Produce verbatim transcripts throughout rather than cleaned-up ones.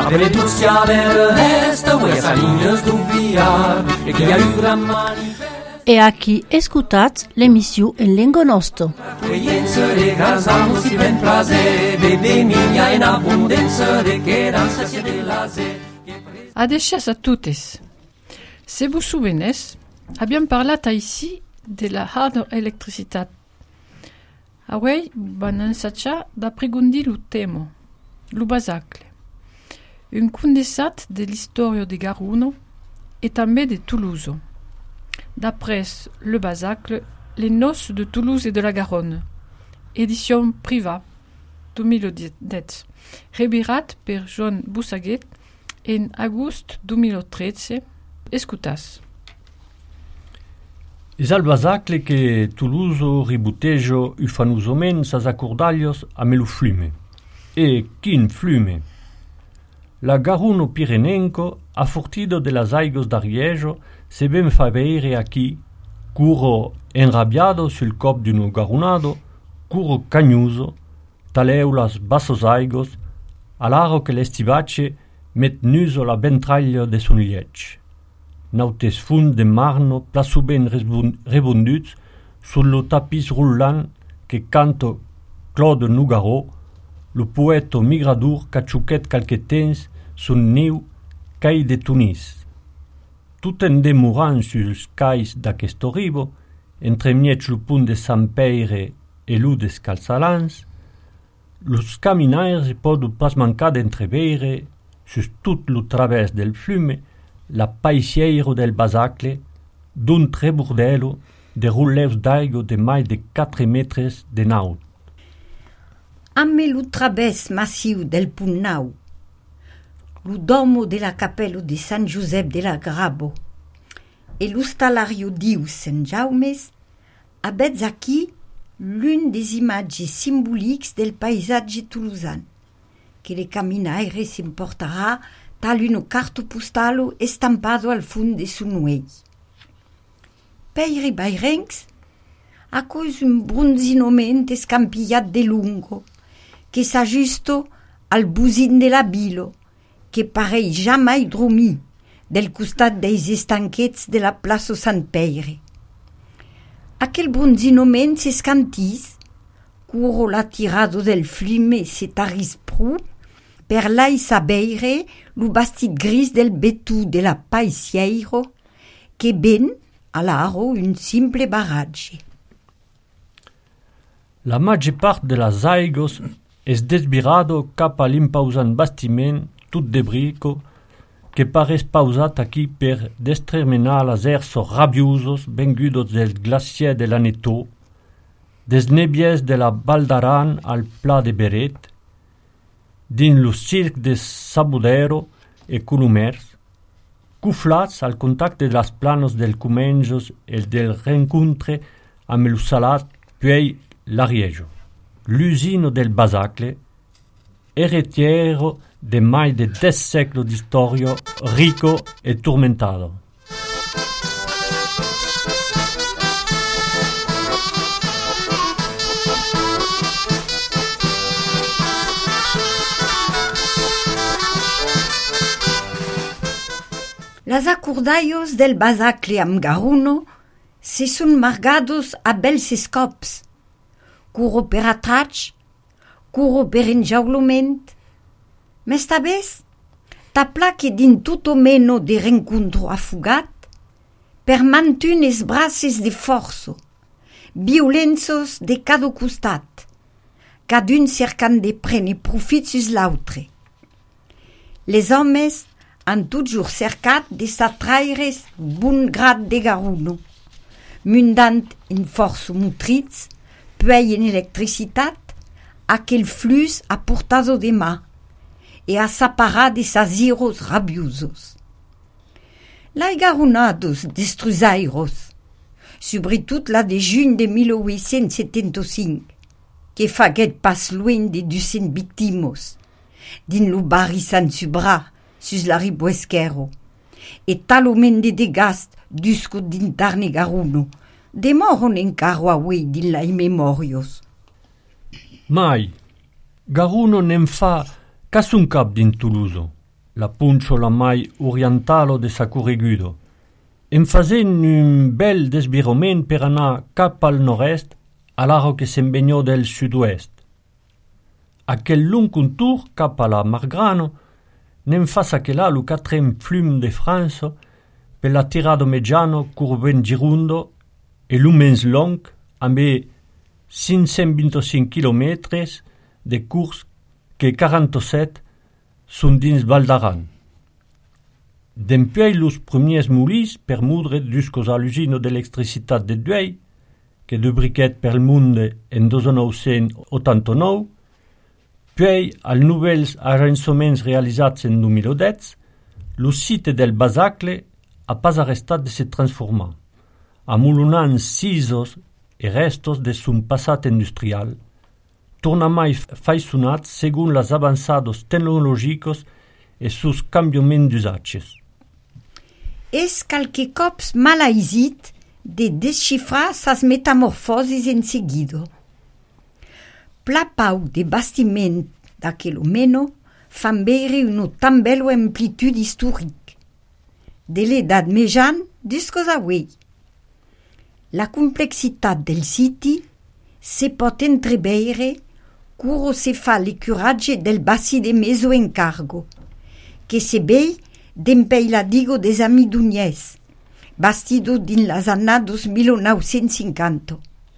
a Venezia dell'Est, voi a Salinas d'Ubiar, e chi ha eu gran manifest. E aqui escutat l'emissió en lengo nostro. Accoglienza de casamos si ben frase, bebe miglia in abbondanza de che danza sia de laser. Adeixas a totes. Se vous souvenez, abbiamo parlato ici de la hidroelectricitat. Avui van ensajar d'aprigondir lo tema, lo basacle. Un condensat de l'història de Garuno et també de Toulouse. D'après le basacle, les noces de Toulouse et de la Garonne. Édition Priva, deux mille dix, revirat per Joan Bussaguet en agost deux mille treize. Escutas. Es al basacle que Toulouse ributejo ufanusament sas accordaglios a melo flume. E quin flume! La Garuno Pirenenco, affurtido de las aigos d'Ariejo, se ben fa veire aquí, curro enrabiado sul cop d'un garunado, curro cagnuso, taleu las bassos aigos, alaro che l'estivace met nuso la ventraglia de son liec. Nautes fund de marno plaçu ben rebonduts sur lo tapis roulant que canto Claude Nougaro, lo poèto migradour cachuquet quelque temps son niu cai de Tunis. Tout en demorant suls cais d'aquesto ribo, entremiec lo punt de Sant Peire e lo d'Escalçalans, los caminaires podu pas mancar d'entreveire, sus tout lo través del flume, la paisieiro del basacle, d'un trebordelo de rouleus d'aigua de mai de quatre metres de naut. Amme lo través massiu del punt nau, lo domo de la capella de Sant Josep de la Grabo e l'ostalario diu Sant Jaumes, abets aquí l'une des imatges symboliques del paisatge toulousan, que le caminaire s'importarà tal uno carto postalo estampado al fund de son uell. Peire bairencs, acos un bronzinoment escampillat de lungo, que s'ajusto al busin de la bilo, que parei jamais dormir del costat des estanquets de la plaça Sant Peire. Aquel bronzinoment s'escantís, curro la tirado del flume se taris pru, per lai sabeire lo bastit gris del betú de la paisieiro, que ben alaro un simple baratge. La maggior part de las aigos es desvirado cap a l'impausant bastiment tout de brico que pares pausat aquí per desterminar las ersos rabiosos vengudos del glacier de l'Aneto, des nebies de la Val d'Aran al Pla de Beret, din lo circ de Sabudero e Colomers, cuflats al contacte de las planos del Comenjos e del rencontre amb lo Salat puei l'Ariejo. L'usino del basacle, heretiero de mai de dez secolo di storia, rico e tormentado. Las acordallos del basacle amb Garuno se son margados a bels escops, curro per atrach, curro per enjaulament, mesta vez, tapla que din tutto meno de rencontro afugat, per mantunes braces de forço, violenzos de cada costat, cadun cercant de prene profit sus l'autre. Les homes han toujours cercat de s'atraires bon grad de Garuno, mundant in forço motriz, puei en electricitat, aquel flux aportado de mà, e a s'aparar de saziros rabiosos. Lai garunados destruzairos, sobretot la de juny de mil huit-cents setanta-cinc, que faguet pas loin de ducent victimos, din lo barri Sant Subra, sus la ribuesquero, e talomen de degast dusco d'intarne Garuno, demoron encaro avui din lai memorios. Mai, Garuno nem fa cas un cap din Toulouse, la punciola mai orientalo de sa corregudo, en faisant un bel desviroment per anar cap al nord-est a l'aro que s'embegnò del sud-oest. Aquel lung contour cap a la Margrano n'en fa que là lo quatrem flum de França per la tirado mediano curven girundo e lo mens long amb cinc cents vint-i-cinc quilòmetres de curs que quaranta-set són dins Val d'Aran. Dempuèi los premiers molins per mudre jusqu'os a l'usina d'electricitat de Duei, que de briquet per el monde en dos mil nou-cents ottanta-nou, puis als nouvels arranjaments realitzats en dos mil deu, lo site del Basacle ha pas arrestat de se transformar, amolonant sisos e restos de son passat industrial, tornamai faisonats segon les avançados tecnologicos e sus cambiaments d'usatges. És qualque cops mal aisit de desxifrar sas metamorfosis en seguido. Pla pau de bastiment d'aquelo meno fan veure una tan bella amplitud historique. De l'edat mejan jusqu'aux avui. La complexitat del siti se pot entreveure curo se fa l'ecuratge del bassi de meso encargo, que se vei d'empeiladigo des Amidunyès, bastido din las annados mil nou-cents cinquanta.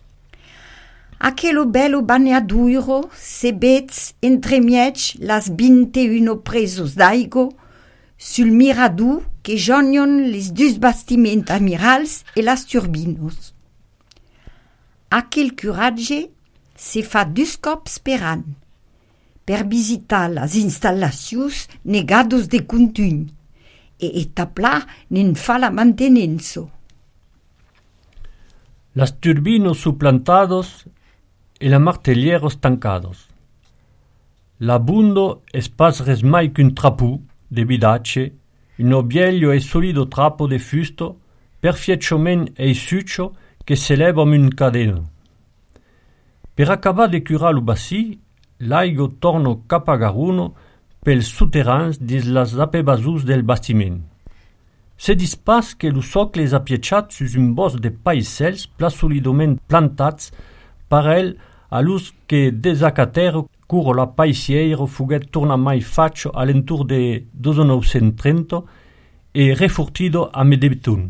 Aquelo bello baneaduiro se vets entremietg las vint-e-uno presos d'aigo sul mirador que jonion les dus bastiments amirals e las turbinos. Aquel curatge se fa dus cops per an, per visitar las installacions negados de contuny, e etapla nen fa la mantenenzo. Las turbinos suplantados e la martellieros tancados. L'abundo es pas res mai qu'un trapù de bidace, un obiello e solido trappo de fusto, perfectament e succio che s'eleva amb un cadeno. Per acabar de curar lo bassi, l'aigo torna cap a Garuno pels souterrains dins las apebasus del bastiment. Se dis pas que lo socle és apietxat sus un bosc de païsels pla solidament plantats parel a los que desacatero curo la païsiero fuguet torna mai faccio alentour de dos mil nou-cents trenta e refurtido a Medebetun.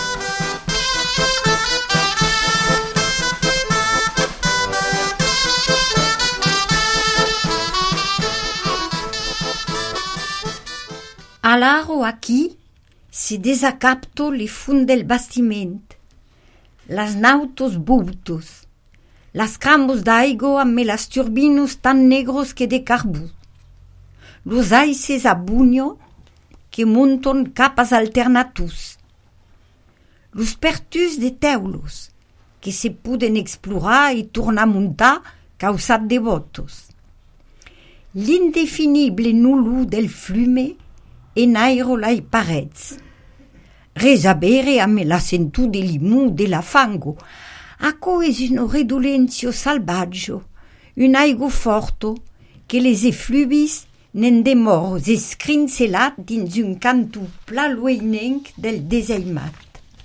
Alaro aquí se desacapto le fund del bastiment, las nautos bultos, las crambos d'aigo amb las turbinos tan negros que de carbú, los aices a bugno que monton capas alternatus, los pertus de teulos que se puden explorar i tornar a muntar causat de votos, l'indefinible nulu del flume en aero lai parets. Res a bere amb la sentu de limù de la fango, aco es un redolenzio salvaggio, un aigo forto, que les eflubis n'en demors escrincelat dins un canto pla loinenc del deseimat.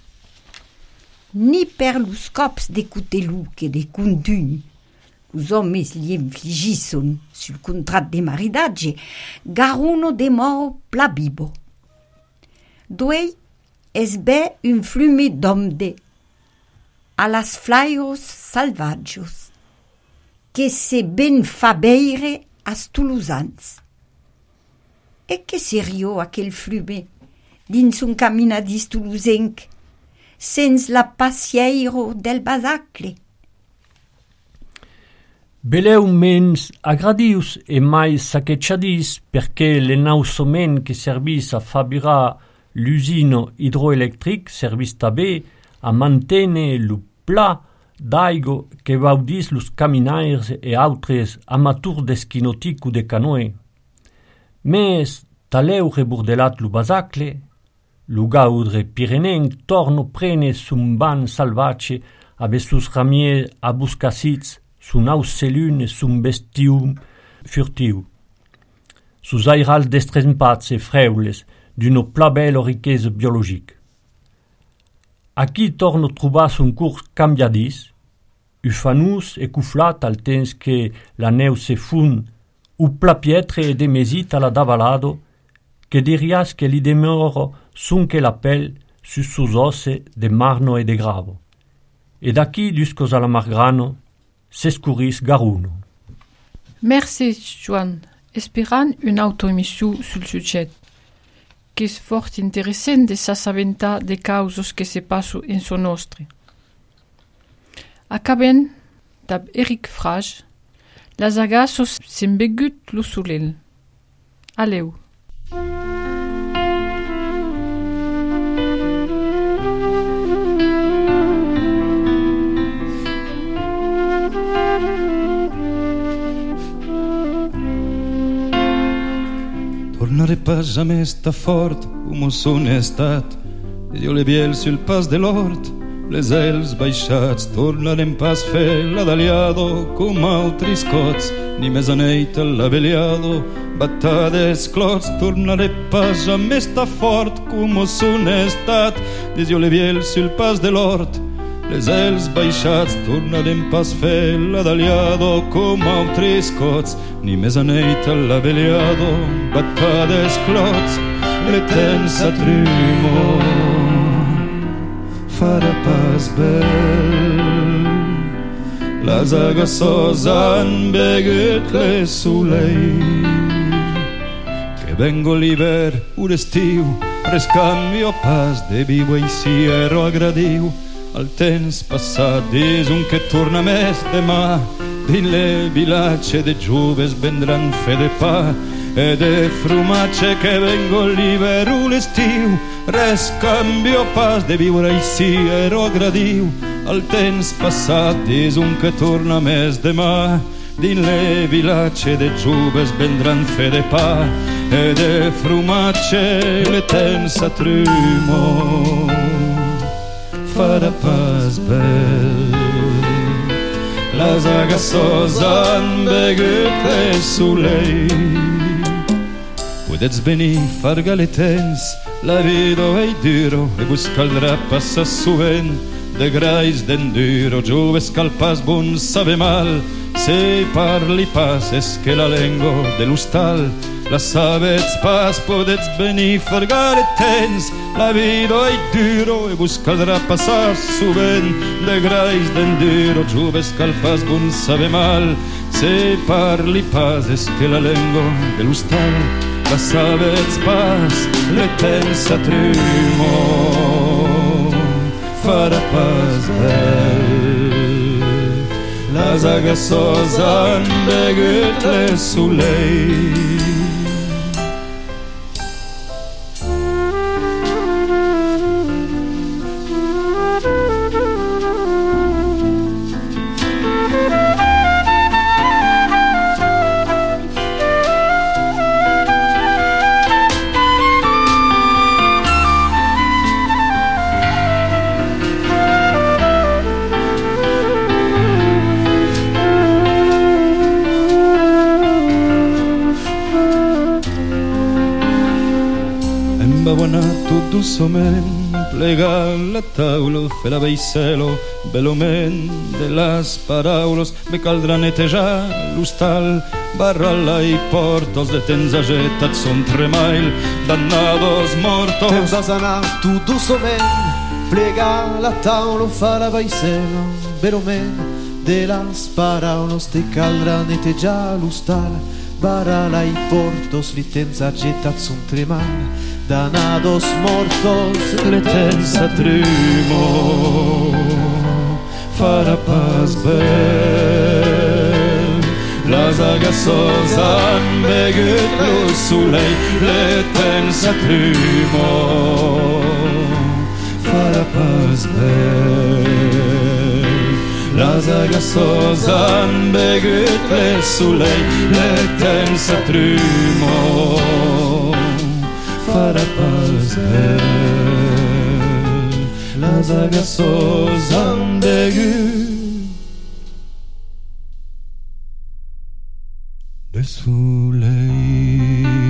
Ni per los cops de cutelù que de contuny, os homes li infligisson sul contrat de maridatge, Garuno demoro pla bibo. Duei es be un flume d'omde, a las flairos salvaggios, que se ben fa beire as toulousans. E que serio aquel flume dins un caminadís toulousenc, sens la pasieiro del Basacle? Beleu mens agradius e mai saquetxadis perché l'enauçament que servis a fabricar l'usina hidroelectric servis també a mantene lo pla d'aigo que baudis los caminaires e autres amaturs d'esquinotic ou de canoe. Mes taleu rebordelat lo Basacle, lo gaudre pirenenc torno prene son ban salvatge ave sus ramiers abuscasits, son aus selun e son bestium furtiu. sus airals destrempats e freules d'una pla bella riquesa biologica. Aquí torno a trobar un curs cambiadís, ufanus e cuflat al temps que la neu se fun, u pla pietre e demesit alla davalado, che dirias che li demoro sun che la pel sus sus osse de marno e de gravo. E d'aquí jusqu'aux alla margrano, s'escuris garuno. Merci, Joan. Esperant une auto-émission sur le sujet, qui est fort intéressant de s'assabentar des causes que se passent en son nostre. Acabem d'ab Eric Frage, las agassos s'embegut lo solel. Aleu. Tornare pas jamais sta fort, como son estat. Io le biel sul pas de l'hort, les els baixats. Tornarem pas fer l'adaliado, com altris cots, ni més aneit l'aveliado, battades clots. Tornare pas jamais sta fort, como son estat. Io le biel sul pas de l'hort, les els baixats. Tornarem pas fer l'adaliado, com altris cots, ni més aneit l'aveliado, battades clots. Le temps s'atrumo, farà pas bel. Les agassos han begut les soleil. Que vengo l'hivern, un estiu, rescanvio pas de viu i si ero agradiu. Al temps passat dis un que torna més demà. Din le vilatge de joves vendran fe de pa e de frumatge. Que vengo l'hivern, l'estiu, res canvio pas de viure i si ero agradiu. Al temps passat dis un que torna més demà. Din le vilatge de joves vendran fe de pa e de frumatge. Le temps s'atrumo, farà pas bel. Les agassos han begut les soleil. Podets venir farga le temps, la vida è duro e vos caldrà passar sovent de grais d'enduro. Joves cal pas bon sabe mal, se parli pas és que la lengua de l'hostal la sabets pas. Podets venir farga le temps, la vida è duro e vos caldrà passar sovent de grais d'enduro. Joves cal pas bon sabe mal, se parli pas és que la lengua de l'hostal la sabets pas. Le temps s'atrumo, farà pas bel. Les agassos han begut les soleil. Tot dolçament, plegar la taula, fer la veicelo, veloment de les paraules. Me caldrà netejar l'hostal, barrar-la i portos de temps agetats son tremail, dannados mortos. Temps has anar tu dolçament, plegar la taula, fer la veicelo, veloment de les paraules. Te caldrà netejar l'hostal, barrar-la i portos, li temps agetats son tremail, danados mortos. Le temps s'atrumo, farà pas bel. Les agassos han begut lo soleil. Le temps s'atrumo, farà pas bel. Les agassos han begut le soleil. Le temps s'atrumo, farà pas bel. Les agassos han begut le soleil.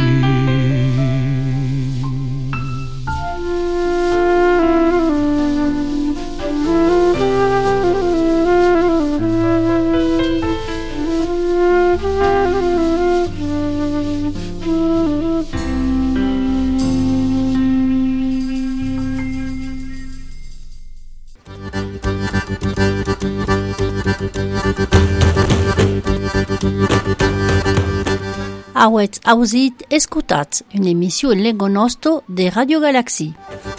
Avete auzit escutat un'emissió en lengo nostro de Radio Galaxie.